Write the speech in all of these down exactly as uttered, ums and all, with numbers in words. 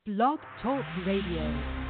Blog Talk Radio.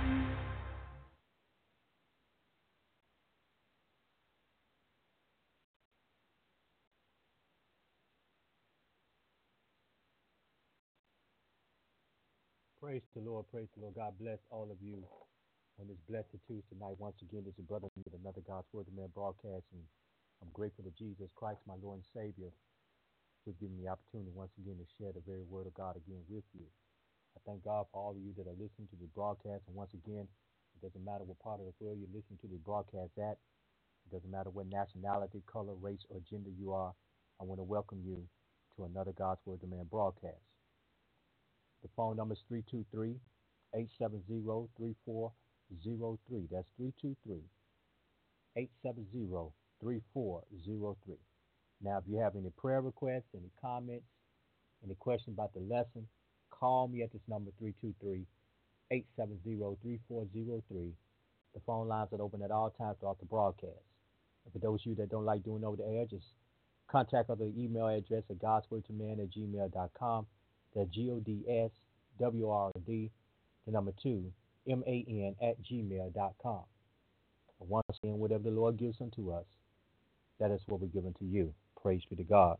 Praise the Lord, praise the Lord. God bless all of you on this blessed Tuesday night. Once again, this is Brother with another God's Word of Man broadcast, and I'm grateful to Jesus Christ, my Lord and Savior, who's given me the opportunity once again to share the very Word of God again with you. I thank God for all of you that are listening to the broadcast, and once again, it doesn't matter what part of the world you're listening to the broadcast at. It doesn't matter what nationality, color, race, or gender you are. I want to welcome you to another God's Word of Man broadcast. The phone number is three two three, eight seven zero, three four zero three. That's three two three, eight seven zero, three four zero three. Now, if you have any prayer requests, any comments, any questions about the lesson, call me at this number, three two three, eight seven zero, three four zero three. The phone lines are open at all times throughout the broadcast. And for those of you that don't like doing over the air, just contact us at the email address at godswordtoman at gmail dot com. That's G O D S W R D, the number two, M A N at gmail dot com. Once again, whatever the Lord gives unto us, that is what we're giving to you. Praise be to God.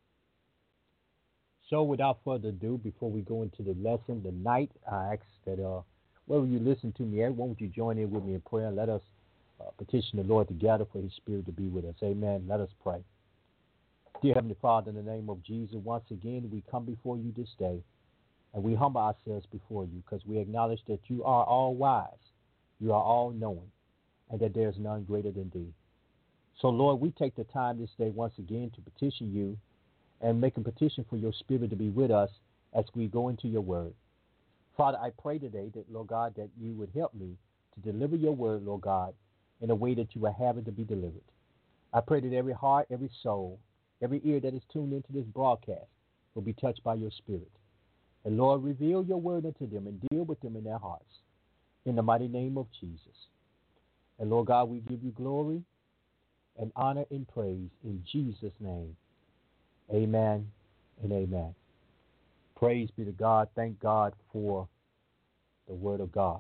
So without further ado, before we go into the lesson tonight, I ask that uh, wherever you listen to me at, won't you join in with me in prayer? Let us uh, petition the Lord together for his Spirit to be with us. Amen. Let us pray. Dear Heavenly Father, in the name of Jesus, once again, we come before you this day, and we humble ourselves before you because we acknowledge that you are all wise, you are all knowing, and that there is none greater than thee. So, Lord, we take the time this day once again to petition you and make a petition for your Spirit to be with us as we go into your word. Father, I pray today that, Lord God, that you would help me to deliver your word, Lord God, in a way that you will have it to be delivered. I pray that every heart, every soul, every ear that is tuned into this broadcast will be touched by your Spirit. And Lord, reveal your word unto them and deal with them in their hearts. In the mighty name of Jesus. And Lord God, we give you glory and honor and praise in Jesus' name. Amen and amen. Praise be to God. Thank God for the word of God.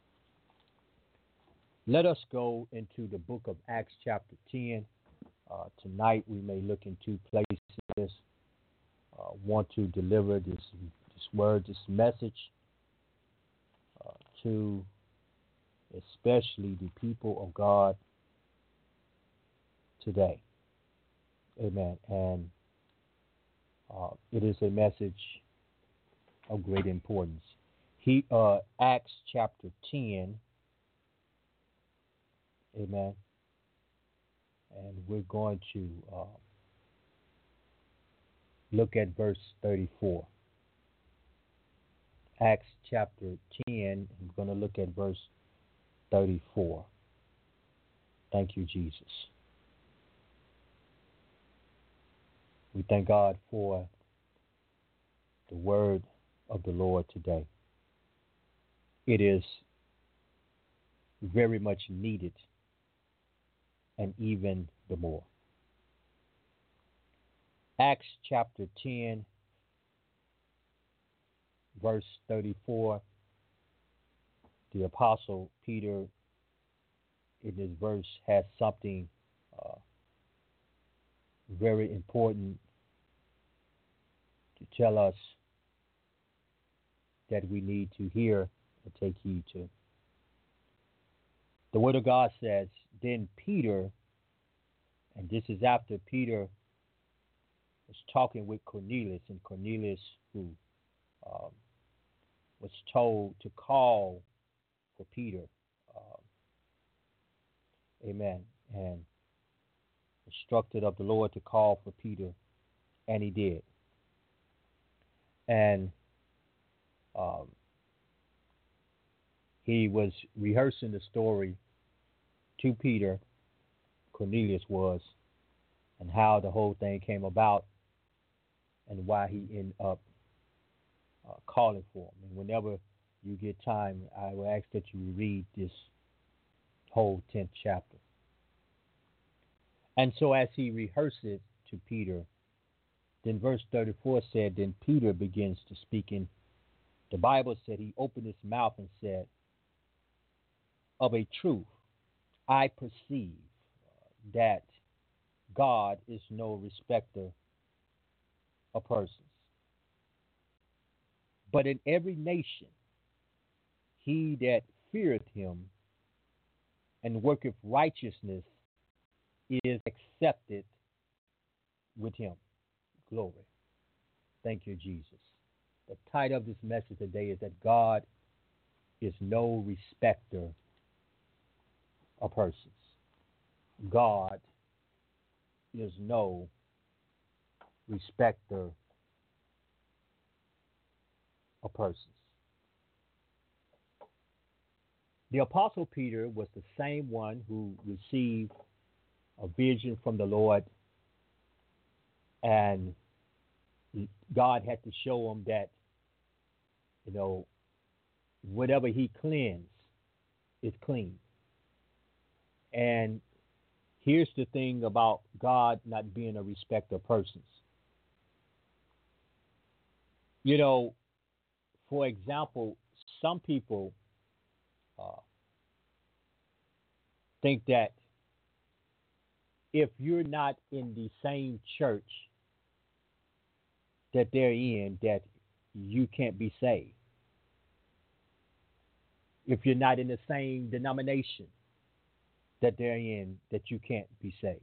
Let us go into the book of Acts chapter ten. Uh, tonight we may look in two places. Uh, want to deliver this this word, this message uh, to especially the people of God today. Amen. And uh, it is a message of great importance. He uh, Acts chapter ten. Amen. And we're going to uh, look at verse thirty-four. Acts chapter ten, I'm going to look at verse thirty-four. Thank you, Jesus. We thank God for the word of the Lord today. It is very much needed, and even the more. Acts chapter ten, verse thirty-four, the Apostle Peter in this verse has something uh, very important to tell us that we need to hear and take heed to. The Word of God says, then Peter, and this is after Peter was talking with Cornelius, and Cornelius, who um, was told to call for Peter. Um, amen. And instructed of the Lord to call for Peter, and he did. And um, he was rehearsing the story to Peter, Cornelius was, and how the whole thing came about and why he ended up uh, calling for him. And whenever you get time, I will ask that you read this whole tenth chapter. And so as he rehearses to Peter, then verse thirty-four said, then Peter begins to speak in The Bible said he opened his mouth and said, of a truth, I perceive that God is no respecter of persons. But in every nation, he that feareth him and worketh righteousness is accepted with him. Glory. Thank you, Jesus. The title of this message today is that God is no respecter of persons. God is no respecter of persons. The Apostle Peter was the same one who received a vision from the Lord, and God had to show him that, you know, whatever he cleansed is clean. And here's the thing about God not being a respecter of persons. You know, for example, some people uh, think that if you're not in the same church that they're in, that you can't be saved. If you're not in the same denomination that they're in, that you can't be saved.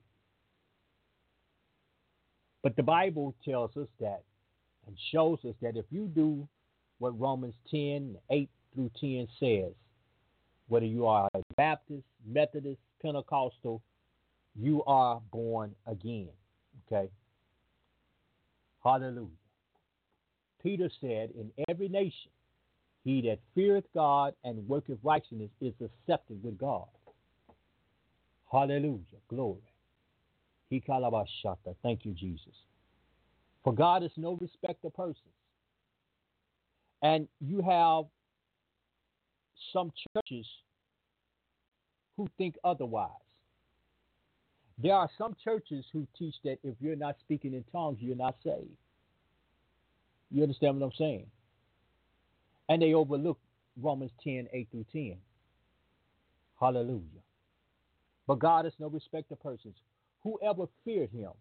But the Bible tells us that and shows us that if you do what Romans ten, eight through ten says, whether you are a Baptist, Methodist, Pentecostal, you are born again. Okay? Hallelujah. Peter said, in every nation, he that feareth God and worketh righteousness is accepted with God. Hallelujah. Glory. He kalabashata. Thank you, Jesus. For God is no respecter of persons. And you have some churches who think otherwise. There are some churches who teach that if you're not speaking in tongues, you're not saved. You understand what I'm saying? And they overlook Romans ten, eight through ten. Hallelujah. But God is no respecter of persons. Whoever feared him,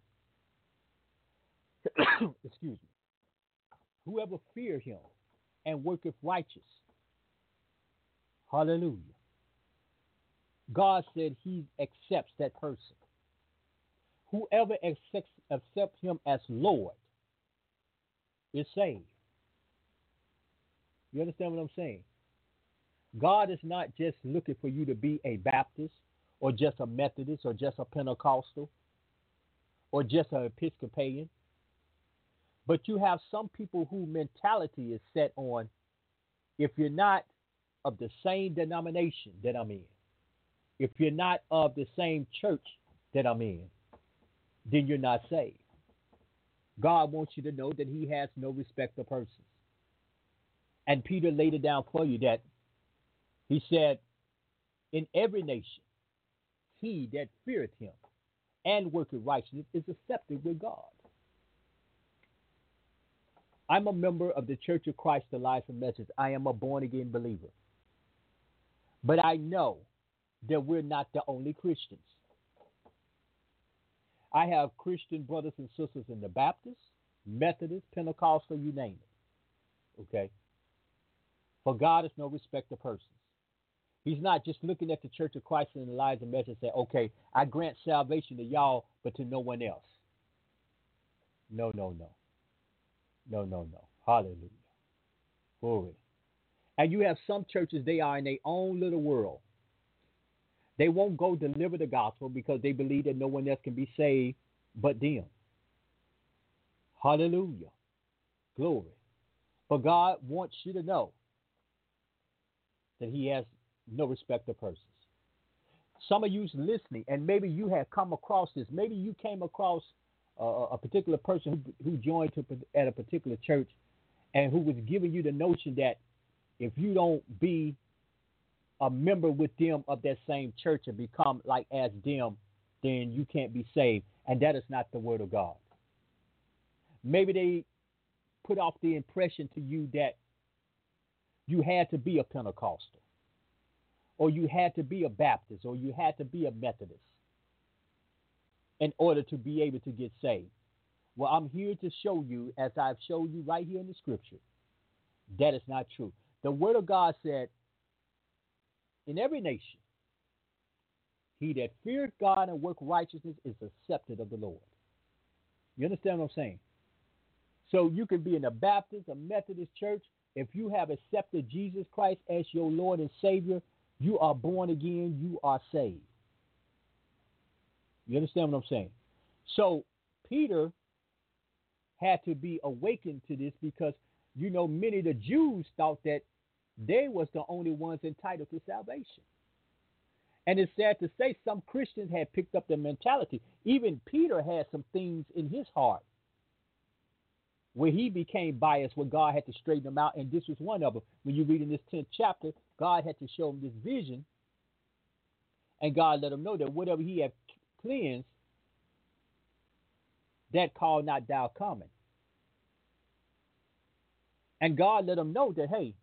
excuse me, whoever feared him and worketh righteous, hallelujah, God said he accepts that person. Whoever accepts, accepts him as Lord is saved. You understand what I'm saying? God is not just looking for you to be a Baptist or just a Methodist or just a Pentecostal or just an Episcopalian. But you have some people whose mentality is set on, if you're not of the same denomination that I'm in, if you're not of the same church that I'm in, then you're not saved. God wants you to know that he has no respect of persons. And Peter laid it down for you that he said, in every nation, he that feareth him and worketh righteousness is accepted with God. I'm a member of the Church of Christ, the Life and Message. I am a born-again believer. But I know that we're not the only Christians. I have Christian brothers and sisters in the Baptist, Methodist, Pentecostal, you name it. Okay? For God is no respecter of persons. He's not just looking at the Church of Christ and the Lives and Message and say, okay, I grant salvation to y'all, but to no one else. No, no, no. No, no, no. Hallelujah. Glory. And you have some churches, they are in their own little world. They won't go deliver the gospel because they believe that no one else can be saved but them. Hallelujah. Glory. But God wants you to know that he has no respect of persons. Some of you listening, and maybe you have come across this. Maybe you came across uh, a particular person who, who joined to, at a particular church and who was giving you the notion that if you don't be a member with them of that same church and become like as them, then you can't be saved. And that is not the word of God. Maybe they put off the impression to you that you had to be a Pentecostal, or you had to be a Baptist, or you had to be a Methodist in order to be able to get saved. Well, I'm here to show you, as I've showed you right here in the scripture, that is not true. The word of God said, in every nation, he that feareth God and work righteousness is accepted of the Lord. You understand what I'm saying? So you can be in a Baptist, a Methodist church. If you have accepted Jesus Christ as your Lord and Savior, you are born again, you are saved. You understand what I'm saying? So Peter had to be awakened to this because, you know, many of the Jews thought that they was the only ones entitled to salvation. And it's sad to say some Christians had picked up the mentality. Even Peter had some things in his heart where he became biased, where God had to straighten him out. And this was one of them. When you read in this tenth chapter, God had to show him this vision. And God let him know that whatever he had cleansed, that call not thou common. And God let him know that, hey,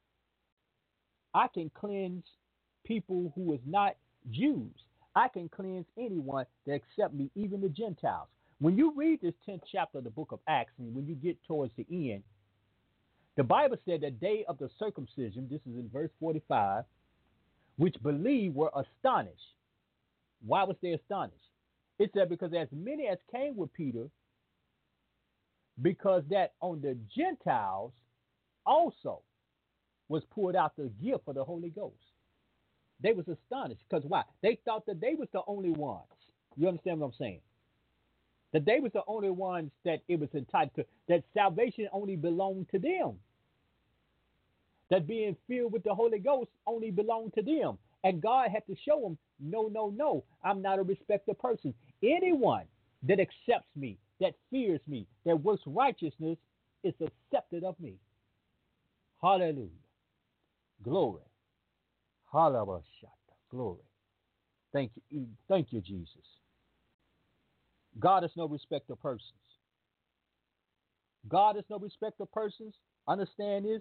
I can cleanse people who is not Jews. I can cleanse anyone that accept me, even the Gentiles. When you read this tenth chapter of the book of Acts, and when you get towards the end, the Bible said the day of the circumcision, this is in verse forty-five, which believed were astonished. Why was they astonished? It said because as many as came with Peter, because that on the Gentiles also was poured out the gift of the Holy Ghost. They was astonished because why? They thought that they was the only ones. You understand what I'm saying? That they was the only ones that it was entitled to, that salvation only belonged to them. That being filled with the Holy Ghost only belonged to them. And God had to show them, no, no, no, I'm not a respecter of person. Anyone that accepts me, that fears me, that works righteousness is accepted of me. Hallelujah. Glory. Hallelujah. Glory. Thank you. Thank you, Jesus. God is no respecter of persons. God is no respecter of persons. Understand this?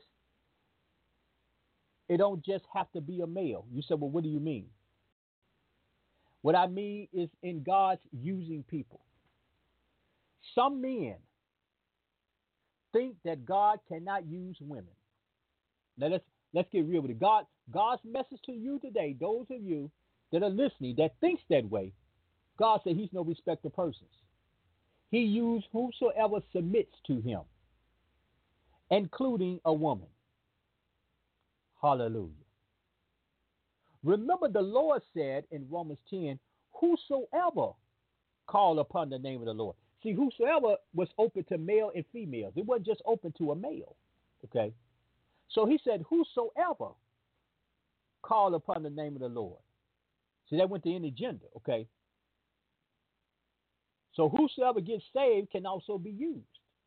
It don't just have to be a male. You said, well, what do you mean? What I mean is in God's using people. Some men think that God cannot use women. Now let's let's get real with it. God, God's message to you today, those of you that are listening that thinks that way, God said he's no respecter of persons. He used whosoever submits to him, including a woman. Hallelujah. Remember the Lord said in Romans ten, whosoever call upon the name of the Lord. See, whosoever was open to male and females. It wasn't just open to a male. Okay. So he said, whosoever call upon the name of the Lord. See, that went to any gender. Okay. So whosoever gets saved can also be used.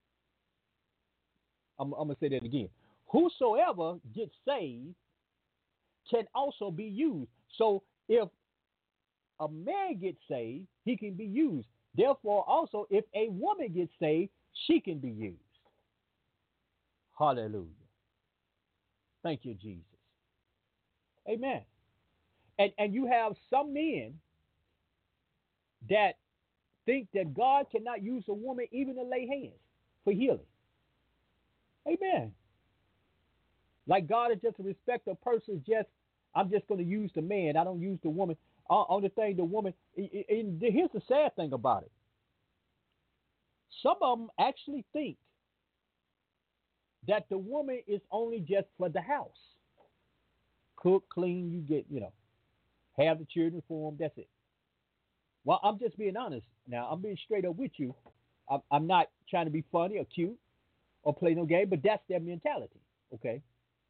I'm, I'm going to say that again. Whosoever gets saved can also be used. So if a man gets saved, he can be used. Therefore, also, if a woman gets saved, she can be used. Hallelujah. Thank you, Jesus. Amen. And, and you have some men that think that God cannot use a woman even to lay hands for healing. Amen. Like God is just a respecter of persons. Just I'm just going to use the man. I don't use the woman. Uh, on the thing, the woman. And here's the sad thing about it. Some of them actually think that the woman is only just for the house. Cook, clean, you get, you know, have the children for them. That's it. Well, I'm just being honest. Now, I'm being straight up with you. I'm, I'm not trying to be funny or cute or play no game, but that's their mentality. Okay.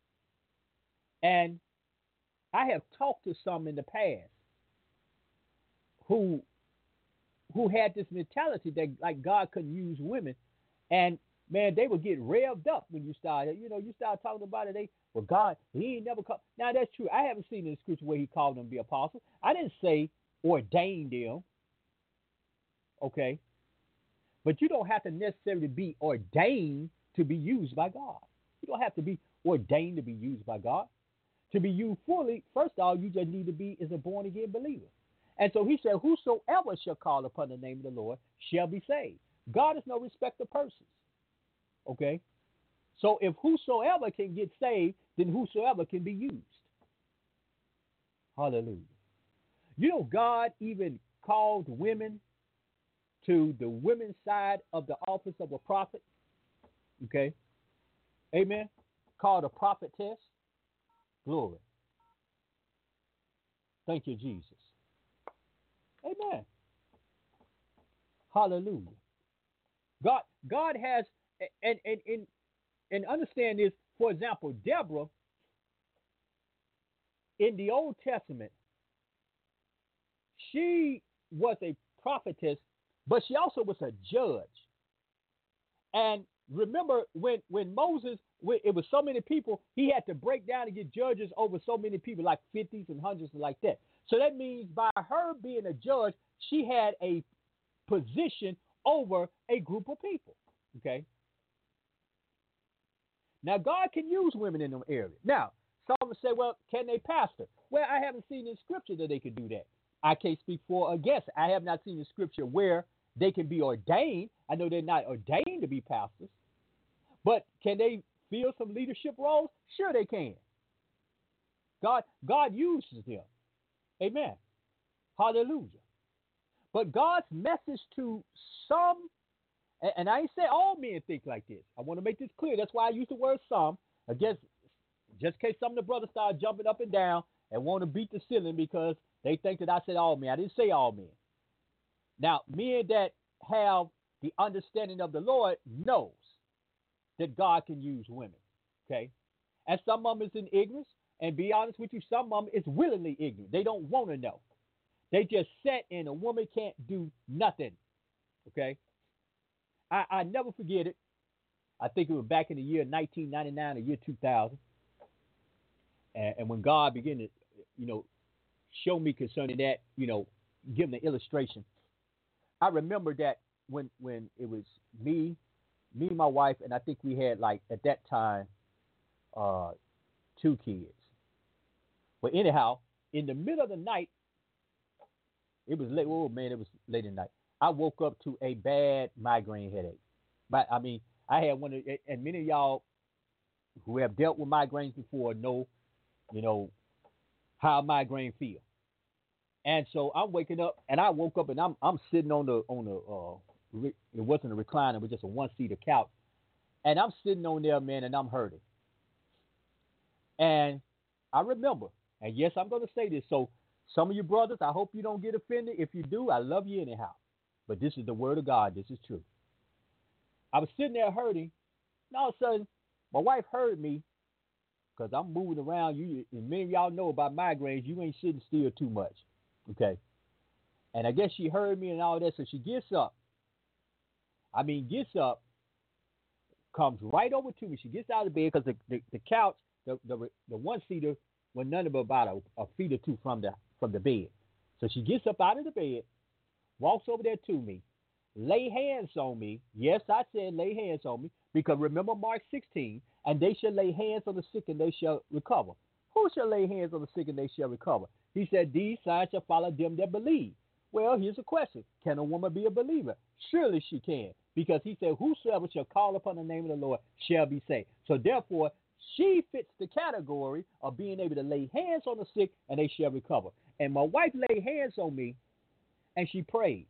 And I have talked to some in the past who who had this mentality that like God couldn't use women, and man, they would get revved up when you started. You know, you start talking about it. They well, God, He ain't never called. Now that's true. I haven't seen in the scripture where He called them to be apostles. I didn't say ordained them. Okay, but you don't have to necessarily be ordained to be used by God. You don't have to be ordained to be used by God. To be used fully, first of all, you just need to be is a born again believer. And so he said, whosoever shall call upon the name of the Lord shall be saved. God is no respecter of persons. Okay? So if whosoever can get saved, then whosoever can be used. Hallelujah. You know, God even called women to the women's side of the office of a prophet. Okay? Amen. Called a prophetess. Glory. Thank you, Jesus. Amen. Hallelujah. God, God has, and and and and understand this. For example, Deborah in the Old Testament, she was a prophetess, but she also was a judge. And remember, when when Moses, when it was so many people, he had to break down and get judges over so many people, like fifties and hundreds and like that. So that means by her being a judge, she had a position over a group of people. Okay. Now, God can use women in them areas. Now, some will say, well, can they pastor? Well, I haven't seen in Scripture that they could do that. I can't speak for or against. I have not seen in Scripture where they can be ordained. I know they're not ordained to be pastors. But can they fill some leadership roles? Sure they can. God, God uses them. Amen. Hallelujah. But God's message to some, and, and I ain't say all men think like this. I want to make this clear. That's why I use the word some. I guess just in case some of the brothers start jumping up and down and want to beat the ceiling because they think that I said all men. I didn't say all men. Now, men that have the understanding of the Lord knows that God can use women. Okay? And some of them is in ignorance. And be honest with you, some of them is willingly ignorant. They don't want to know. They just sit and a woman can't do nothing. Okay? I, I never forget it. I think it was back in the year nineteen ninety-nine or year two thousand. And, and when God began to, you know, show me concerning that, you know, give an illustration. I remember that when when it was me, me and my wife, and I think we had like at that time uh, two kids. But anyhow, in the middle of the night, it was late. Oh man, it was late at night. I woke up to a bad migraine headache. But I mean, I had one, of, and many of y'all who have dealt with migraines before know, you know, how migraine feel. And so I'm waking up, and I woke up, and I'm I'm sitting on the on the uh, re, it wasn't a recliner, it was just a one seater couch, and I'm sitting on there, man, and I'm hurting. And I remember, and yes, I'm going to say this. So some of you brothers, I hope you don't get offended. If you do, I love you anyhow. But this is the word of God. This is true. I was sitting there hurting, and all of a sudden, my wife heard me because I'm moving around. You, and many of y'all know about migraines. You ain't sitting still too much. Okay. And I guess she heard me and all that, so she gets up. I mean, gets up, comes right over to me. She gets out of bed because the, the, the couch, the, the the one-seater, was nothing but about a, a feet or two from the from the bed. So she gets up out of the bed, walks over there to me, lay hands on me. Yes, I said lay hands on me, because remember Mark sixteen, and they shall lay hands on the sick and they shall recover. Who shall lay hands on the sick and they shall recover? He said, these signs shall follow them that believe. Well, here's a question. Can a woman be a believer? Surely she can, because he said, whosoever shall call upon the name of the Lord shall be saved. So therefore, she fits the category of being able to lay hands on the sick and they shall recover. And my wife laid hands on me and she prayed.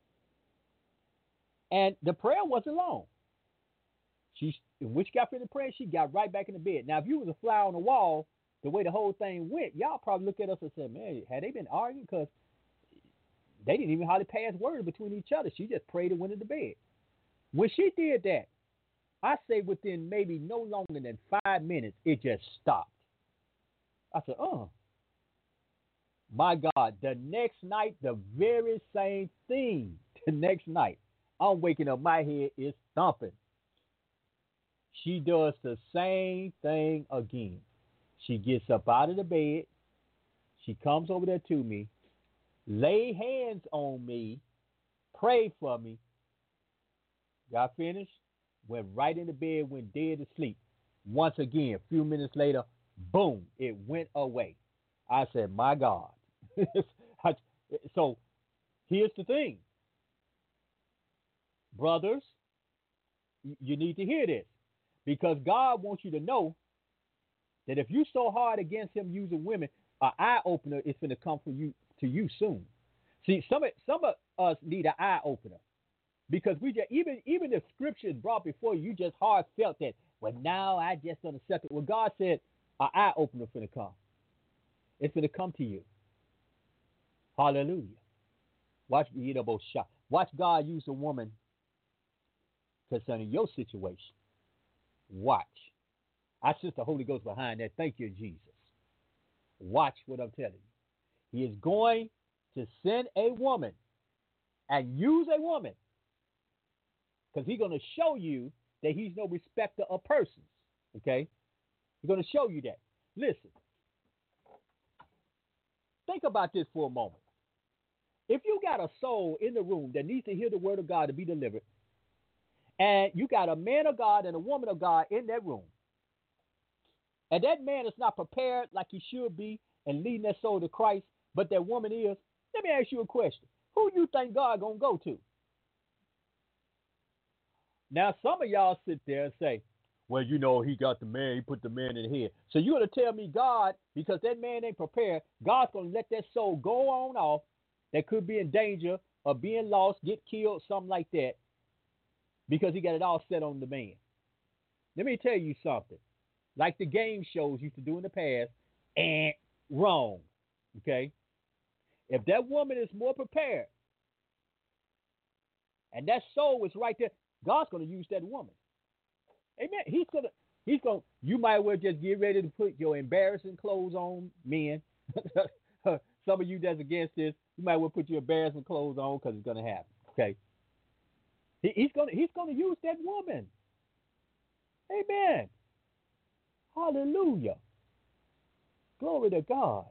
And the prayer wasn't long. She, when she got finished praying, she got right back in the bed. Now, if you was a fly on the wall, the way the whole thing went, y'all probably look at us and say, man, had they been arguing? Because they didn't even hardly pass words between each other. She just prayed and went into bed. When she did that, I say within maybe no longer than five minutes, it just stopped. I said, oh, my God. The next night, the very same thing. The next night, I'm waking up, my head is thumping. She does the same thing again. She gets up out of the bed. She comes over there to me, lay hands on me, pray for me. Got finished, went right in the bed, went dead to sleep. Once again, a few minutes later, boom, it went away. I said, my God. So here's the thing, brothers, you need to hear this because God wants you to know that if you so hard against him using women, an eye opener is going to come for you to you soon. See, some of, some of us need an eye opener because we just even even if scripture is brought before you, you just hard felt that. Well, now I just don't accept it. Well, God said an eye opener is going to come. It's going to come to you. Hallelujah. Watch you know both shot. Watch God use a woman concerning your situation. Watch. I sense the Holy Ghost behind that. Thank you, Jesus. Watch what I'm telling you. He is going to send a woman and use a woman because he's going to show you that he's no respecter of persons. Okay? He's going to show you that. Listen. Think about this for a moment. If you got a soul in the room that needs to hear the word of God to be delivered, and you got a man of God and a woman of God in that room, and that man is not prepared like he should be and leading that soul to Christ, but that woman is, let me ask you a question. Who you think God going to go to? Now, some of y'all sit there and say, well, you know, he got the man, he put the man in the head. So you're going to tell me God, because that man ain't prepared, God's going to let that soul go on off that could be in danger of being lost, get killed, something like that, because he got it all set on the man. Let me tell you something. Like the game shows used to do in the past, and wrong. Okay? If that woman is more prepared, and that soul is right there, God's going to use that woman. Amen. He's gonna, he's gonna. You might well just get ready to put your embarrassing clothes on, men. Some of you that's against this, you might well put your embarrassing clothes on because it's gonna happen. Okay. He, he's gonna, he's gonna use that woman. Amen. Hallelujah. Glory to God.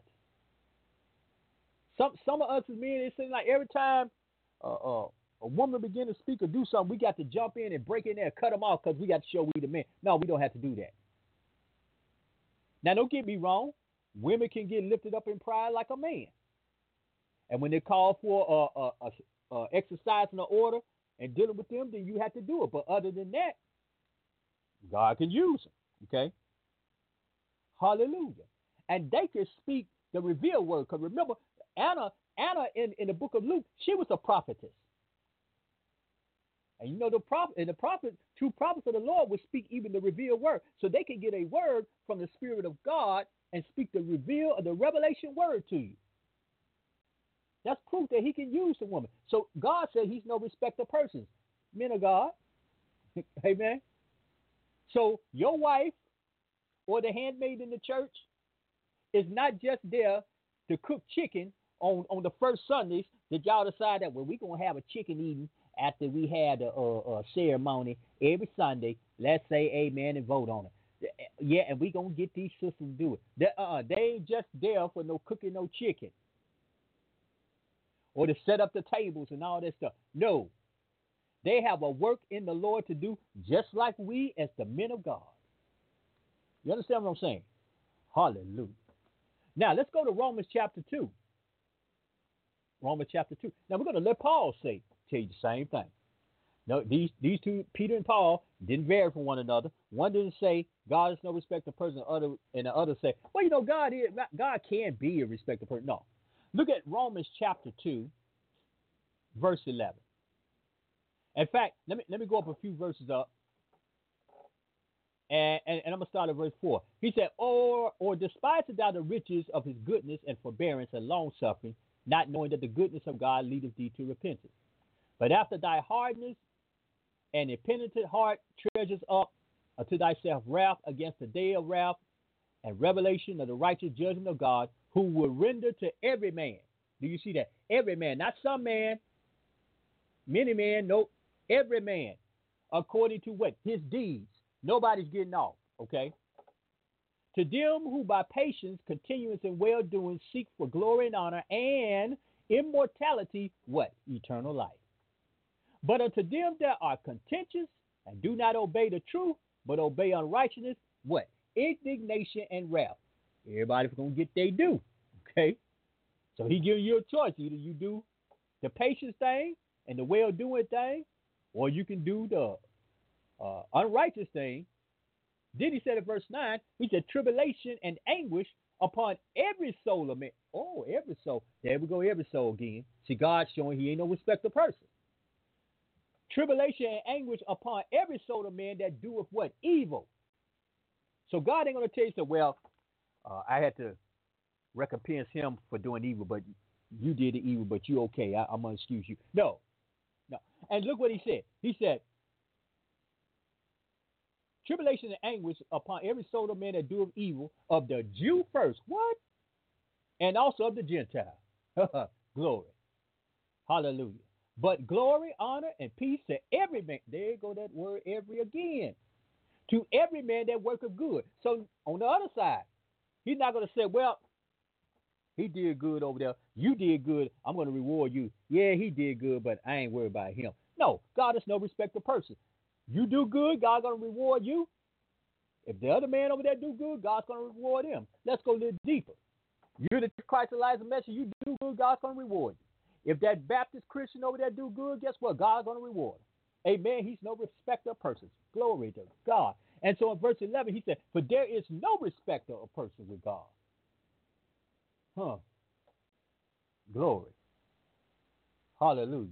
Some, some of us as men, it seems like every time uh, uh, a woman begin to speak or do something, we got to jump in and break in there and cut them off because we got to show we the men. No, we don't have to do that. Now, don't get me wrong. Women can get lifted up in pride like a man. And when they call for uh, uh, uh, uh, exercising the order and dealing with them, then you have to do it. But other than that, God can use them. Okay? Hallelujah. And they can speak the revealed word. Because remember, Anna, Anna in, in the book of Luke, she was a prophetess. And you know, the prophet and the prophet, true prophets of the Lord would speak even the revealed word. So they can get a word from the Spirit of God and speak the reveal or the revelation word to you. That's proof that he can use the woman. So God said he's no respecter of persons. Men of God. Amen. So your wife or the handmaid in the church is not just there to cook chicken on, on the first Sundays that y'all decide that, well, we're going to have a chicken eating after we had a, a, a ceremony every Sunday. Let's say amen and vote on it. Yeah, and we're going to get these sisters to do it. They, uh, they ain't just there for no cooking no chicken or to set up the tables and all that stuff. No. They have a work in the Lord to do just like we as the men of God. You understand what I'm saying? Hallelujah. Now, let's go to Romans chapter two. Romans chapter two. Now, we're going to let Paul say, tell you the same thing. No, these these two, Peter and Paul, didn't vary from one another. One didn't say God is no respecter of person, the other, and the other say, well, you know, God is God can't be a respecter of person. No. Look at Romans chapter two, verse eleven. In fact, let me let me go up a few verses up. And, and, and I'm going to start at verse four. He said, or or despisest thou the riches of his goodness and forbearance and long-suffering, not knowing that the goodness of God leadeth thee to repentance. But after thy hardness and impenitent heart treasures up unto thyself wrath against the day of wrath and revelation of the righteous judgment of God, who will render to every man. Do you see that? Every man, not some man, many men, nope. Every man, according to what? His deeds. Nobody's getting off, okay? To them who by patience, continuance, and well-doing seek for glory and honor and immortality, what? Eternal life. But unto them that are contentious and do not obey the truth, but obey unrighteousness, what? Indignation and wrath. Everybody's going to get their due. Okay? So he giving you a choice. Either you do the patience thing and the well-doing thing, or you can do the uh, unrighteous thing. Then he said in verse nine, he said, tribulation and anguish upon every soul of man. Oh, every soul. There we go, every soul again. See, God showing he ain't no respecter person. Tribulation and anguish upon every soul of man that doeth what? Evil. So God ain't going to tell you, so, well, uh, I had to recompense him for doing evil, but you did the evil, but you okay. I, I'm going to excuse you. No, no. And look what he said. He said, tribulation and anguish upon every soul of man that doeth evil, of the Jew first. What? And also of the Gentile. Glory. Hallelujah. But glory, honor, and peace to every man. There you go, that word every again. To every man that worketh good. So on the other side, he's not going to say, well, he did good over there. You did good. I'm going to reward you. Yeah, he did good, but I ain't worried about him. No, God is no respecter person. You do good, God's going to reward you. If the other man over there do good, God's going to reward him. Let's go a little deeper. You're the Christ Elijah message. You do good, God's going to reward you. If that Baptist Christian over there do good, guess what? God's going to reward him. Amen. He's no respecter of persons. Glory to God. And so in verse eleven, he said, for there is no respecter of persons with God. Huh. Glory. Hallelujah.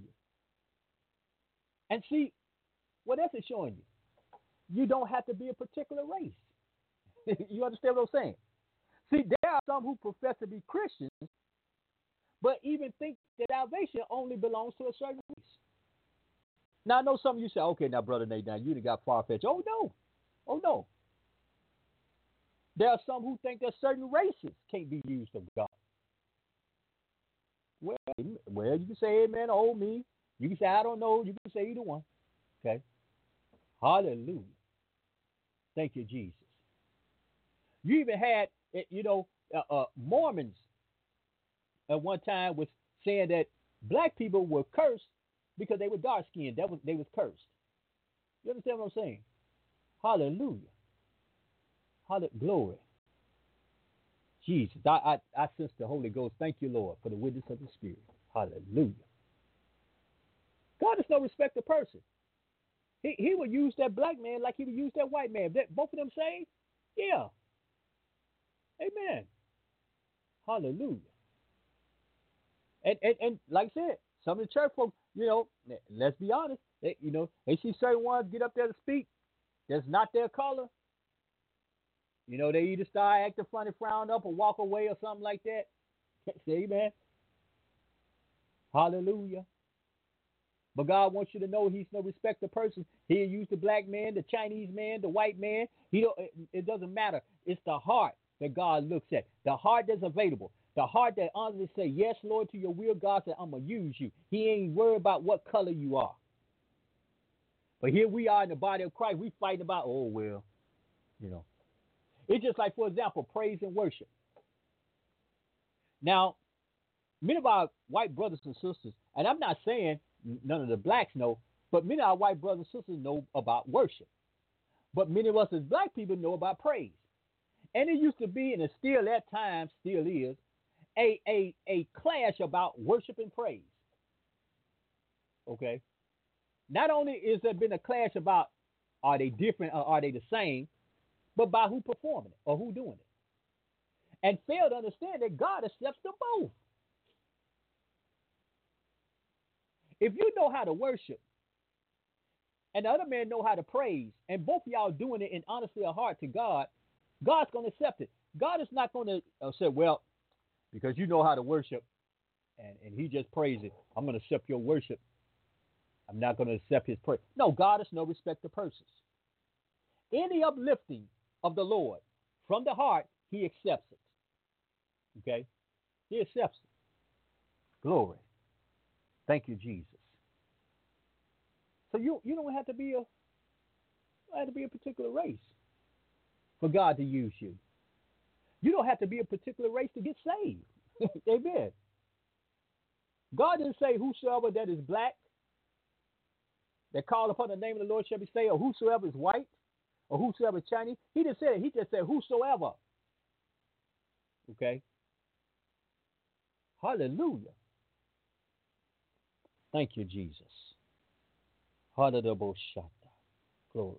And see, what else is showing you? You don't have to be a particular race. You understand what I'm saying? See, there are some who profess to be Christians, but even think that salvation only belongs to a certain race. Now, I know some of you say, okay, now, Brother Nate, now you done got far-fetched. Oh, no. Oh, no. There are some who think that certain races can't be used of God. Well, well, you can say amen, oh, me. You can say, I don't know. You can say either one. Okay? Hallelujah. Thank you, Jesus. You even had, you know, uh, uh, Mormons at one time was saying that black people were cursed because they were dark-skinned. That was, they was cursed. You understand what I'm saying? Hallelujah. Hallelujah. Glory. Jesus. I, I, I sense the Holy Ghost. Thank you, Lord, for the witness of the Spirit. Hallelujah. God is no respecter person. He, he would use that black man like he would use that white man. That, both of them saved? Yeah. Amen. Hallelujah. And, and and like I said, some of the church folks, you know, let's be honest, they, you know, they see certain ones get up there to speak that's not their color. You know, they either start acting funny, frown up, or walk away or something like that. Say amen. Hallelujah. But God wants you to know he's no respecter person. He'll use the black man, the Chinese man, the white man. He don't, it, it doesn't matter. It's the heart that God looks at. The heart that's available. The heart that honestly say, yes, Lord, to your will. God said, I'm going to use you. He ain't worried about what color you are. But here we are in the body of Christ. We fighting about, oh, well, you know. It's just like, for example, praise and worship. Now, many of our white brothers and sisters, and I'm not saying none of the blacks know, but many of our white brothers and sisters know about worship. But many of us as black people know about praise. And it used to be, and it still at times still is, a, a, a clash about worship and praise. Okay? Not only is there been a clash about are they different or are they the same, but by who performing it or who doing it. And fail to understand that God accepts them both. If you know how to worship and the other man know how to praise, and both of y'all doing it in honesty of heart to God, God's going to accept it. God is not going to uh, say, well, because you know how to worship and, and he just prays it, I'm going to accept your worship. I'm not going to accept his praise. No, God is no respecter of persons. Any uplifting of the Lord from the heart, he accepts it. Okay? He accepts it. Glory. Thank you, Jesus. So you you don't have to be a have to be a particular race for God to use you. You don't have to be a particular race to get saved. Amen. God didn't say whosoever that is black, that call upon the name of the Lord shall be saved, or whosoever is white, or whosoever is Chinese. He didn't say it. He just said whosoever. Okay. Hallelujah. Thank you, Jesus. Hallelujah. Glory.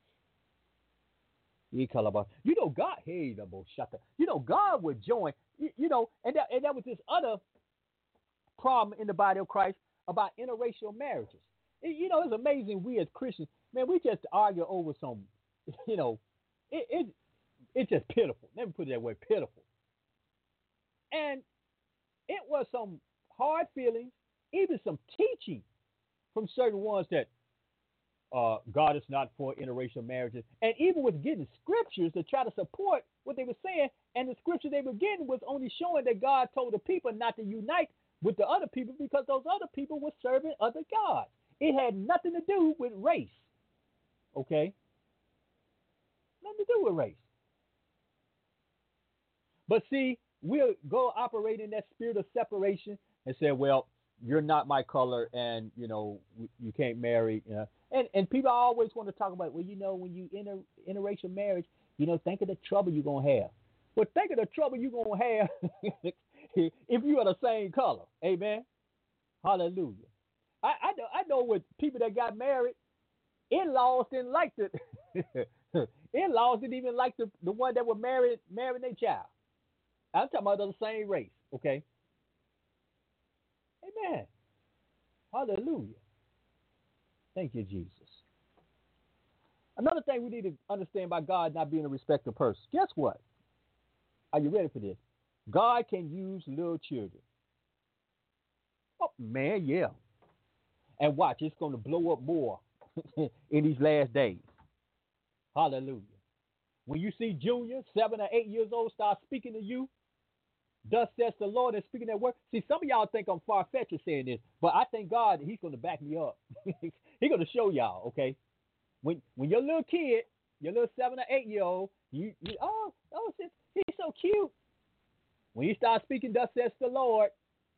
You know, God, hey, you know, God would join, you, you know, and that, and that was this other problem in the body of Christ about interracial marriages. It, you know, it's amazing we as Christians, man, we just argue over some, you know, it, it it's just pitiful. Let me put it that way, pitiful. And it was some hard feelings, even some teaching from certain ones that uh, God is not for interracial marriages, and even was getting scriptures to try to support what they were saying, and the scripture they were getting was only showing that God told the people not to unite with the other people because those other people were serving other gods. It had nothing to do with race, okay? Nothing to do with race. But see, we'll go operate in that spirit of separation and say, well, you're not my color, and, you know, you can't marry. You know? And and people always want to talk about, well, you know, when you enter interracial marriage, you know, think of the trouble you're going to have. Well, think of the trouble you're going to have if you are the same color. Amen? Hallelujah. I, I, know, I know with people that got married, in-laws didn't like the in-laws didn't even like the, the one that were married, marrying their child. I'm talking about the same race, okay? Amen. Hallelujah. Thank you, Jesus. Another thing we need to understand about God not being a respecter of persons. Guess what? Are you ready for this? God can use little children. Oh, man, yeah. And watch, it's going to blow up more in these last days. Hallelujah. When you see Junior, seven or eight years old, start speaking to you, thus says the Lord, and speaking that word. See, some of y'all think I'm far-fetched saying this, but I thank God he's going to back me up. He's going to show y'all, okay? When when your little kid, your little seven or eight-year-old, you, you oh, oh, he's so cute. When you start speaking, thus says the Lord,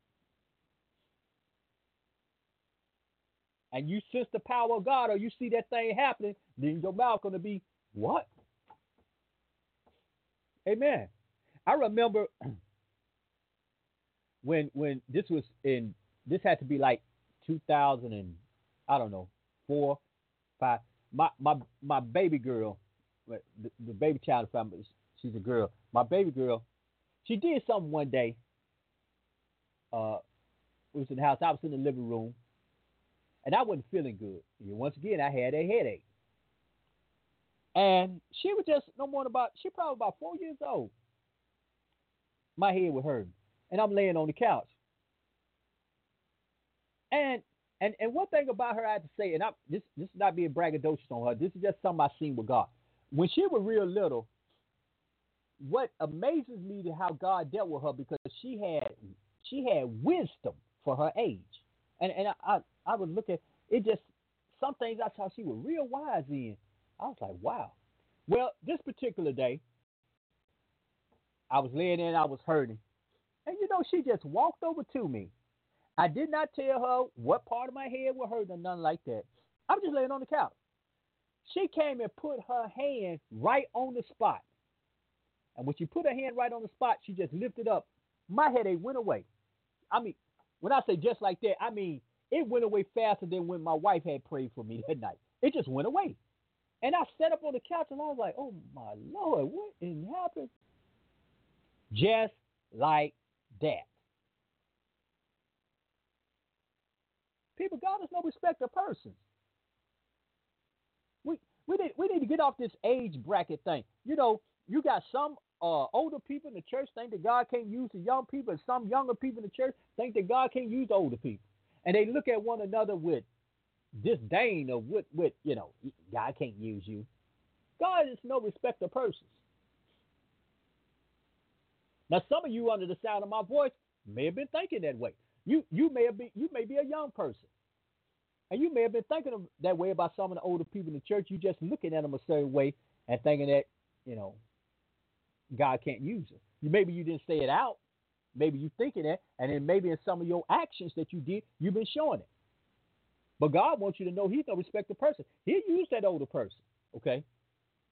and you sense the power of God, or you see that thing happening, then your mouth going to be, what? Amen. I remember when when this was in, this had to be like two thousand and, I don't know, four, five. My my my baby girl, the, the baby child family, she's a girl. My baby girl, she did something one day. Uh, it was in the house. I was in the living room, and I wasn't feeling good. And once again, I had a headache. And she was just no more than about, she probably about four years old. My head was hurting, and I'm laying on the couch. And and and one thing about her I have to say, and I, this this is not being braggadocious on her. This is just something I've seen with God. When she was real little, what amazes me to how God dealt with her, because she had she had wisdom for her age, and and I I, I would look at it, just some things I saw she was real wise in. I was like, wow. Well, this particular day, I was laying there and I was hurting, and you know, she just walked over to me. I did not tell her what part of my head was hurting or nothing like that. I was just laying on the couch. She came and put her hand right on the spot. And when she put her hand right on the spot, she just lifted up. My headache went away. I mean, when I say just like that, I mean, it went away faster than when my wife had prayed for me that night. It just went away. And I sat up on the couch and I was like, oh my Lord, what in happened? Just like that. People, God is no respecter of persons. We we need we need to get off this age bracket thing. You know, you got some uh, older people in the church think that God can't use the young people, and some younger people in the church think that God can't use the older people. And they look at one another with disdain of what, what you know, God can't use you. God is no respecter of persons. Now, some of you under the sound of my voice may have been thinking that way. You you may have been you may be a young person, and you may have been thinking of that way about some of the older people in the church. You just looking at them a certain way and thinking that, you know, God can't use them. You, maybe you didn't say it out. Maybe you thinking that, and then maybe in some of your actions that you did, you've been showing it. But God wants you to know He's no respecter of person. He'll use that older person, okay?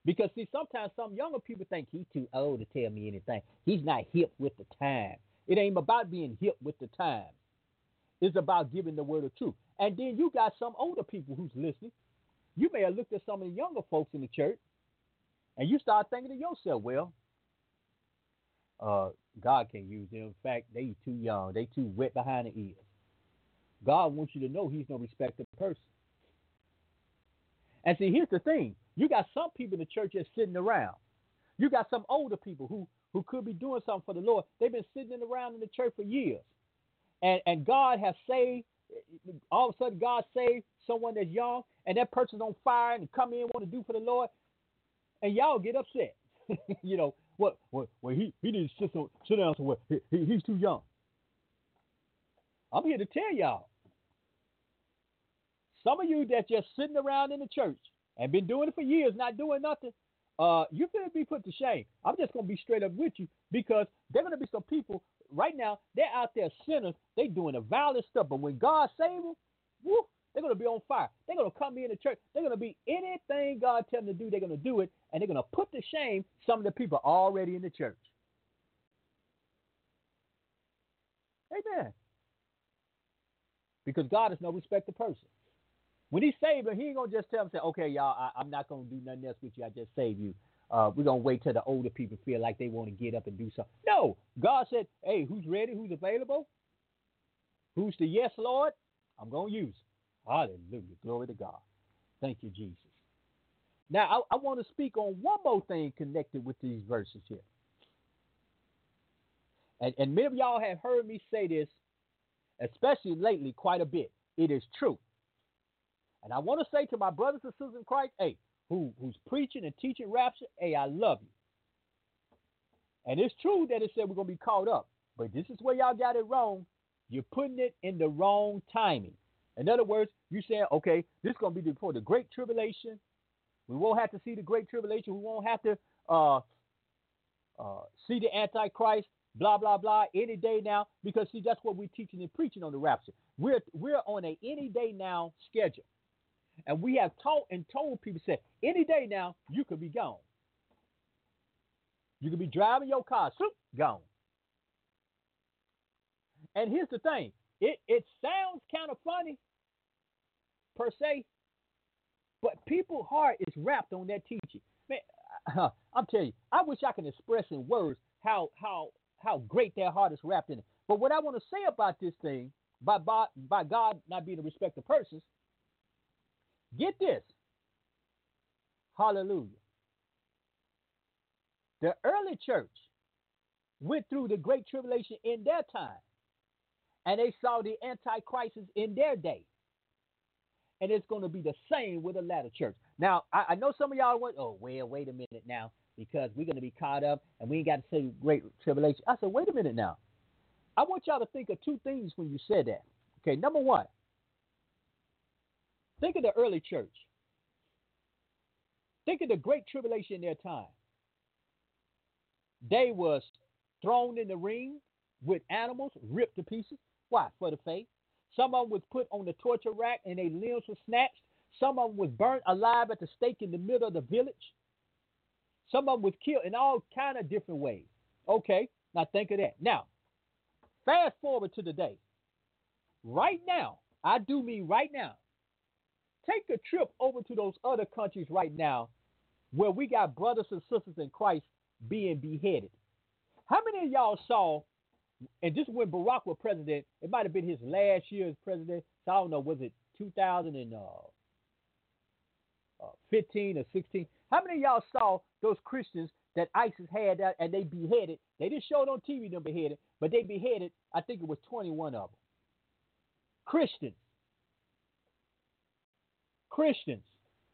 Because, see, sometimes some younger people think he's too old to tell me anything. He's not hip with the time. It ain't about being hip with the time. It's about giving the word of truth. And then you got some older people who's listening. You may have looked at some of the younger folks in the church, and you start thinking to yourself, well, uh, God can't use them. In fact, they too young. They too wet behind the ears. God wants you to know he's no respected person. And see, here's the thing. You got some people in the church that's sitting around. You got some older people who, who could be doing something for the Lord. They've been sitting around in the church for years. And and God has saved, all of a sudden God saved someone that's young, and that person's on fire and come in and want to do for the Lord, and y'all get upset. you know, what, what, well, he, he needs to sit, on, sit down somewhere. He, he, he's too young. I'm here to tell y'all. Some of you that's just sitting around in the church and been doing it for years, not doing nothing, uh, you're going to be put to shame. I'm just going to be straight up with you, because there are going to be some people right now, they're out there sinners. They doing the violent stuff. But when God saves them, woo, they're going to be on fire. They're going to come in the church. They're going to be anything God tells them to do, they're going to do it. And they're going to put to shame some of the people already in the church. Amen. Because God is no respecter of person. When he saved them, he ain't going to just tell them, say, okay, y'all, I, I'm not going to do nothing else with you. I just saved you. Uh, we're going to wait till the older people feel like they want to get up and do something. No. God said, hey, who's ready? Who's available? Who's the yes, Lord? I'm going to use it. Hallelujah. Glory to God. Thank you, Jesus. Now, I, I want to speak on one more thing connected with these verses here. And, and many of y'all have heard me say this, especially lately, quite a bit. It is true. And I want to say to my brothers and sisters in Christ, hey, who, who's preaching and teaching rapture, hey, I love you. And it's true that it said we're going to be caught up. But this is where y'all got it wrong. You're putting it in the wrong timing. In other words, you're saying, okay, this is going to be before the Great Tribulation. We won't have to see the Great Tribulation. We won't have to uh, uh, see the Antichrist, blah, blah, blah, any day now. Because, see, that's what we're teaching and preaching on the rapture. We're, we're on a any day now schedule. And we have taught and told people, said, any day now, you could be gone. You could be driving your car, swoop, gone. And here's the thing. It, it sounds kind of funny, per se, but people's heart is wrapped on that teaching. Man, uh, I'm telling you, I wish I could express in words how, how, how great their heart is wrapped in it. But what I want to say about this thing, by, by, by God not being a respecter of persons, get this. Hallelujah. The early church went through the Great Tribulation in their time, and they saw the Antichrist in their day. And it's going to be the same with the latter church. Now, I, I know some of y'all went, oh, well, wait a minute now, because we're going to be caught up, and we ain't got to say Great Tribulation. I said, wait a minute now. I want y'all to think of two things when you said that. Okay, number one, think of the early church. Think of the Great Tribulation in their time. They was thrown in the ring with animals, ripped to pieces. Why? For the faith. Some of them was put on the torture rack and their limbs were snatched. Some of them was burnt alive at the stake in the middle of the village. Some of them was killed in all kind of different ways. Okay, now think of that. Now, fast forward to today. Right now, I do mean right now, take a trip over to those other countries right now where we got brothers and sisters in Christ being beheaded. How many of y'all saw, and this is when Barack was president, it might have been his last year as president, so I don't know, was it two thousand fifteen or sixteen? How many of y'all saw those Christians that ISIS had out and they beheaded? They didn't show it on T V, them beheaded, but they beheaded, I think it was twenty-one of them. Christians. Christians.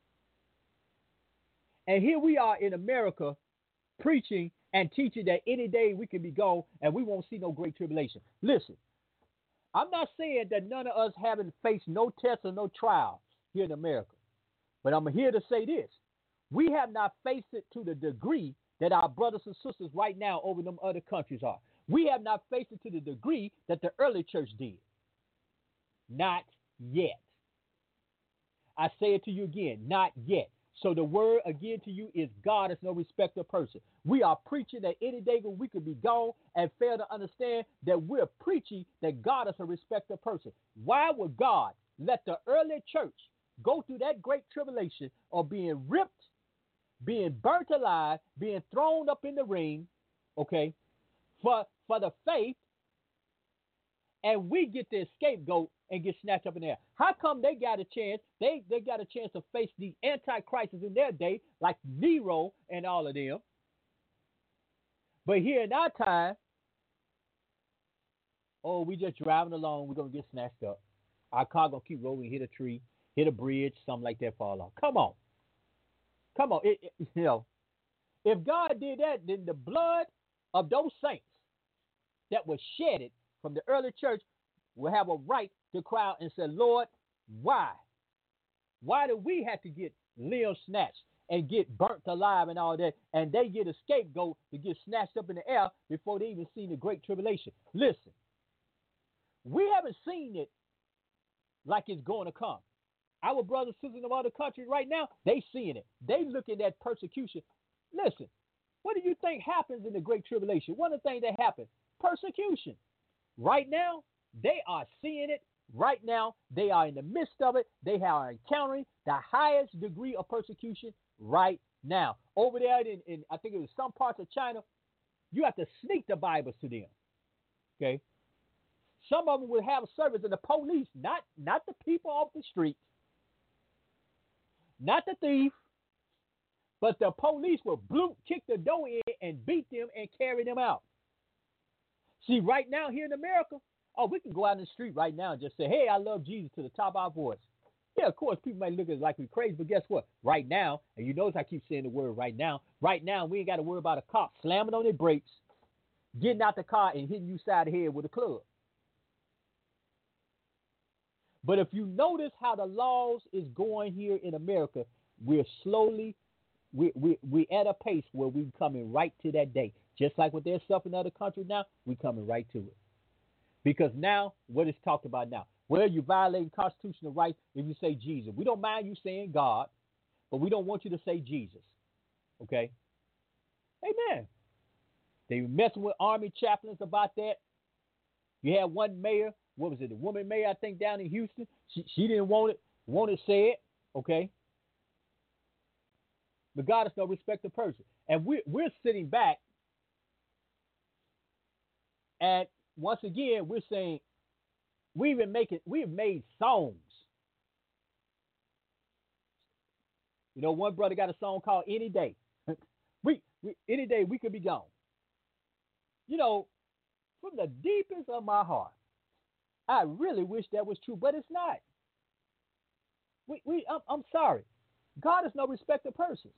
And here we are in America preaching and teaching that any day we can be gone and we won't see no great tribulation. Listen, I'm not saying that none of us haven't faced no tests or no trials here in America, but I'm here to say this. We have not faced it to the degree that our brothers and sisters right now over in them other countries are. We have not faced it to the degree that the early church did. Not yet. I say it to you again, not yet. So the word again to you is God is no respecter of person. We are preaching that any day when we could be gone and fail to understand that we're preaching that God is a respecter of person. Why would God let the early church go through that great tribulation of being ripped, being burnt alive, being thrown up in the ring, okay, for, for the faith, and we get the scapegoat and get snatched up in there? How come they got a chance? They they got a chance to face the antichrists in their day, like Nero and all of them. But here in our time, oh, we just driving along, we're gonna get snatched up. Our car gonna keep rolling, hit a tree, hit a bridge, something like that, fall off. Come on, come on. It, it, you know, if God did that, then the blood of those saints that was shedded from the early church will have a right to cry out and say, Lord, why? Why do we have to get limbs snatched and get burnt alive and all that, and they get a scapegoat to get snatched up in the air before they even seen the great tribulation? Listen, we haven't seen it like it's going to come. Our brothers and sisters in other countries right now, they seeing it. They looking at persecution. Listen, what do you think happens in the great tribulation? One of the things that happens, persecution. Right now, they are seeing it. Right now, they are in the midst of it. They are encountering the highest degree of persecution right now. Over there in, in I think it was some parts of China, you have to sneak the Bibles to them. Okay? Some of them will have a service, and the police, not, not the people off the street, not the thief, but the police will bloop, kick the door in and beat them and carry them out. See, right now here in America, oh, we can go out in the street right now and just say, hey, I love Jesus to the top of our voice. Yeah, of course, people might look at us like we're crazy, but guess what? Right now, and you notice I keep saying the word right now, right now, we ain't got to worry about a cop slamming on their brakes, getting out the car and hitting you side of the head with a club. But if you notice how the laws is going here in America, we're slowly, we we we at a pace where we're coming right to that day. Just like with their stuff in other countries now, we're coming right to it. Because now, what is talked about now? Well, you're violating constitutional rights if you say Jesus. We don't mind you saying God, but we don't want you to say Jesus. Okay? Amen. They were messing with army chaplains about that. You had one mayor, what was it, a woman mayor, I think, down in Houston. She, she didn't want it, want it said, okay? But God is no respecter of person. And we're, we're sitting back, and once again, we're saying, we've been making, we've made songs. You know, one brother got a song called Any Day. we, we Any day we could be gone. You know, from the deepest of my heart, I really wish that was true, but it's not. We, we, I'm, I'm sorry. God is no respecter of persons.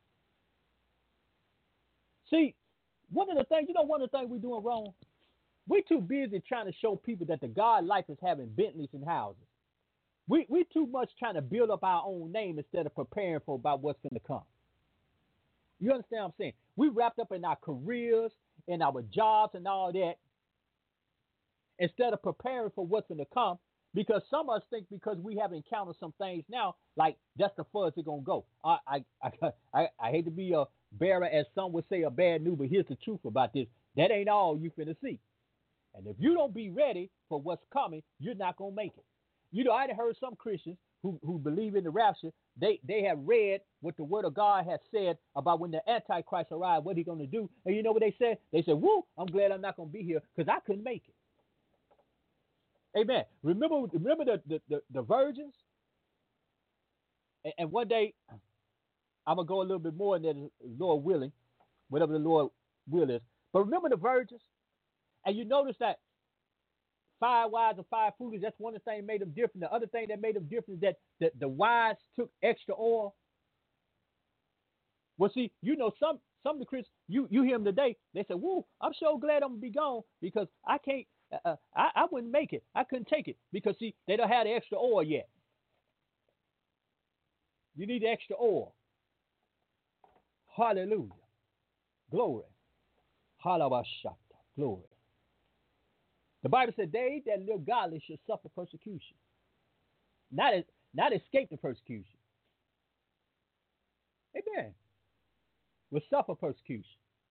See, one of the things, you know, one of the things we're doing wrong, we're too busy trying to show people that the God life is having Bentleys and houses. We we too much trying to build up our own name instead of preparing for about what's going to come. You understand what I'm saying? We wrapped up in our careers, in our jobs and all that, instead of preparing for what's going to come, because some of us think because we have encountered some things now, like that's the furthest it's going to go. I, I, I, I, I hate to be a bearer, as some would say, a bad news, but here's the truth about this. That ain't all you finna see. And if you don't be ready for what's coming, you're not going to make it. You know, I heard some Christians who, who believe in the rapture, they, they have read what the word of God has said about when the Antichrist arrives, what he's going to do. And you know what they said? They said, woo, I'm glad I'm not going to be here because I couldn't make it. Amen. Remember remember the, the, the, the virgins? And, and one day, I'm going to go a little bit more than that, Lord willing, whatever the Lord will is. But remember the virgins? And you notice that five wise and five foolish, that's one of the things that made them different. The other thing that made them different is that the, the wise took extra oil. Well, see, you know, some some of the Christians, you, you hear them today, they say, woo, I'm so glad I'm going to be gone because I can't, uh, I, I wouldn't make it. I couldn't take it because, see, they don't have the extra oil yet. You need the extra oil. Hallelujah. Glory. Hallelujah. Glory. The Bible said, they that live godly shall suffer persecution. Not, not escape the persecution. amen, will suffer persecution.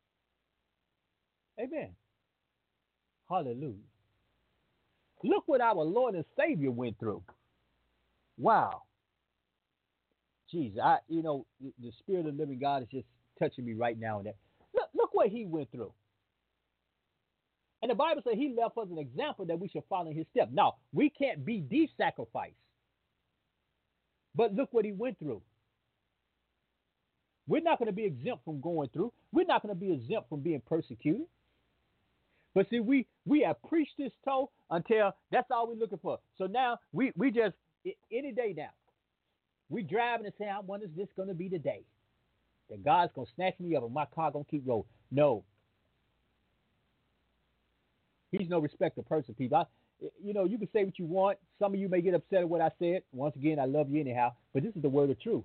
Amen. Hallelujah. Look what our Lord and Savior went through. Wow. Jesus, I, you know, the, the Spirit of the living God is just touching me right now. And that. Look, look what he went through. And the Bible says he left us an example that we should follow in his steps. Now, we can't be the sacrifice. But look what he went through. We're not going to be exempt from going through. We're not going to be exempt from being persecuted. But see, we, we have preached this toe until that's all we're looking for. So now we, we just, any day now, we driving and saying, I wonder if this going to be the day that God's going to snatch me up and my car going to keep rolling. No. He's no respecter of person, people. I, you know, you can say what you want. Some of you may get upset at what I said. Once again, I love you anyhow. But this is the word of truth.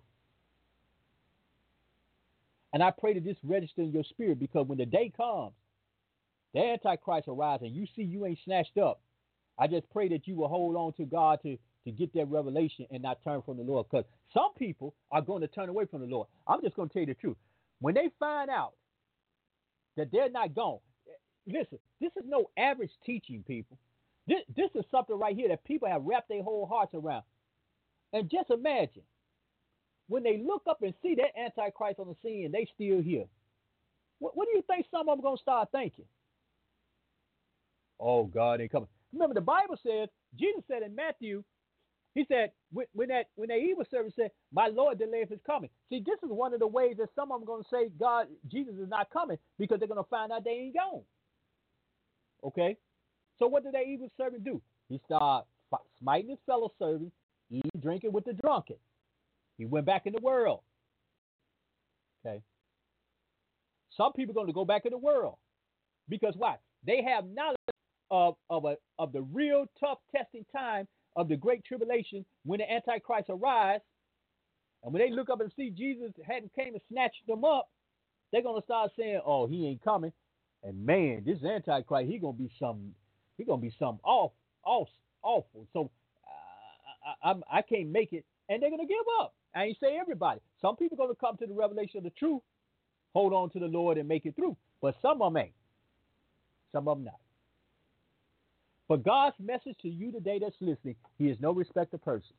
And I pray that this register in your spirit, because when the day comes, the Antichrist arrives and you see you ain't snatched up, I just pray that you will hold on to God to, to get that revelation and not turn from the Lord. Because some people are going to turn away from the Lord. I'm just going to tell you the truth. When they find out that they're not gone, listen, this is no average teaching, people. This, this is something right here that people have wrapped their whole hearts around. And just imagine, when they look up and see that Antichrist on the scene and they still here, what, what do you think some of them are going to start thinking? Oh, God ain't coming. Remember, the Bible says, Jesus said in Matthew, he said, when, when that when that evil servant said, my Lord delayeth his coming. See, this is one of the ways that some of them are going to say, God, Jesus is not coming, because they're going to find out they ain't gone. Okay? So what did that evil servant do? He started smiting his fellow servants, eating, drinking with the drunken. He went back in the world. Okay? Some people are going to go back in the world. Because why? They have knowledge of, of, a, of the real tough testing time of the great tribulation when the Antichrist arrives. And when they look up and see Jesus hadn't came and snatched them up, they're going to start saying, oh, he ain't coming. And man, this Antichrist, he going to be some, he going to be some off, off, awful. So uh, I, I, I can't make it. And they're going to give up. I ain't say everybody. Some people are going to come to the revelation of the truth, hold on to the Lord and make it through. But some of them ain't. Some of them not. But God's message to you today that's listening, he is no respecter of person.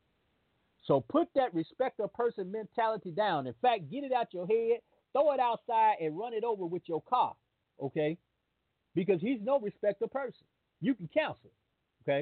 So put that respecter of person mentality down. In fact, get it out your head, throw it outside, and run it over with your car, okay? Because he's no respecter of person. You can counsel, okay?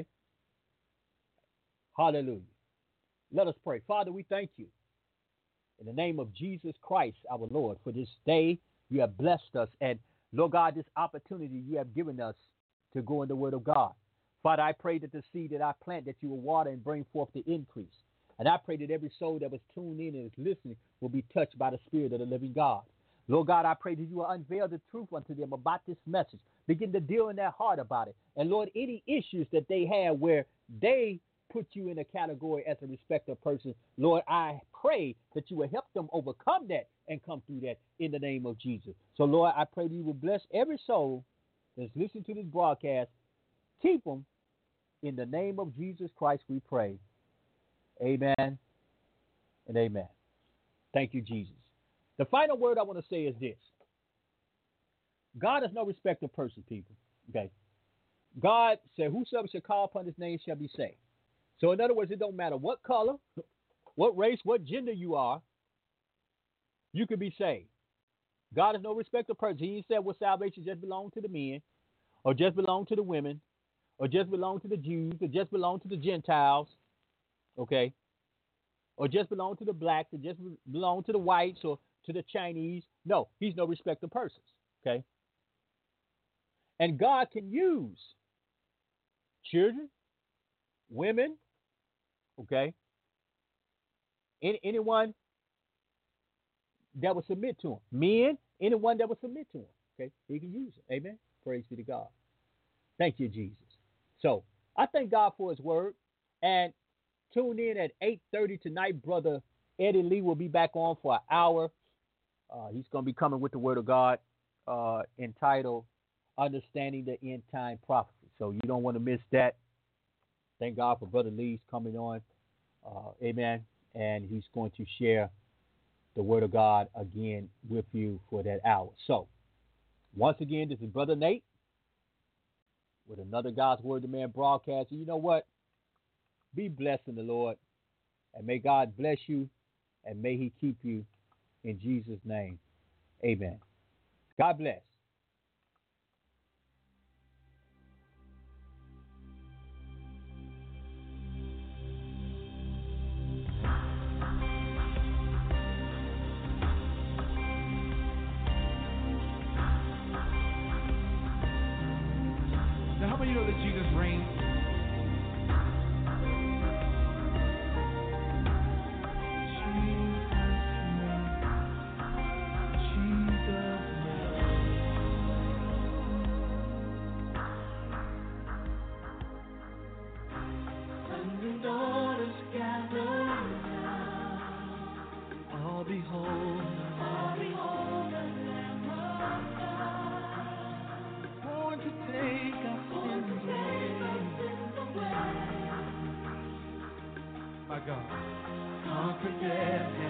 Hallelujah. Let us pray. Father, we thank you in the name of Jesus Christ, our Lord, for this day you have blessed us. And, Lord God, this opportunity you have given us to go in the word of God. Father, I pray that the seed that I plant, that you will water and bring forth the increase. And I pray that every soul that was tuned in and is listening will be touched by the Spirit of the living God. Lord God, I pray that you will unveil the truth unto them about this message. Begin to deal in their heart about it. And Lord, any issues that they have where they put you in a category as a respecter person, Lord, I pray that you will help them overcome that and come through that in the name of Jesus. So, Lord, I pray that you will bless every soul that's listening to this broadcast. Keep them. In the name of Jesus Christ, we pray. Amen and amen. Thank you, Jesus. The final word I want to say is this. God is no respecter of person, people. Okay. God said, whosoever shall call upon his name shall be saved. So in other words, it don't matter what color, what race, what gender you are, you can be saved. God is no respecter of person. He said, well, salvation just belongs to the men, or just belong to the women, or just belong to the Jews, or just belong to the Gentiles, okay? Or just belong to the blacks, or just belong to the whites, or to the Chinese. No, he's no respecter of persons, okay? And God can use children, women, okay? Any, anyone that will submit to him. Men, anyone that will submit to him, okay? He can use it. Amen? Praise be to God. Thank you, Jesus. So, I thank God for his word. And tune in at eight thirty tonight. Brother Eddie Lee will be back on for an hour. Uh, he's going to be coming with the word of God uh, entitled Understanding the End Time Prophecy. So, you don't want to miss that. Thank God for Brother Lee's coming on. Uh, amen. And he's going to share the Word of God again with you for that hour. So, once again, this is Brother Nate with another God's Word to Man broadcast. And you know what? Be blessed in the Lord, and may God bless you, and may He keep you in Jesus' name. Amen. God bless. Now, how many know that Jesus reigns? My God, conquer death.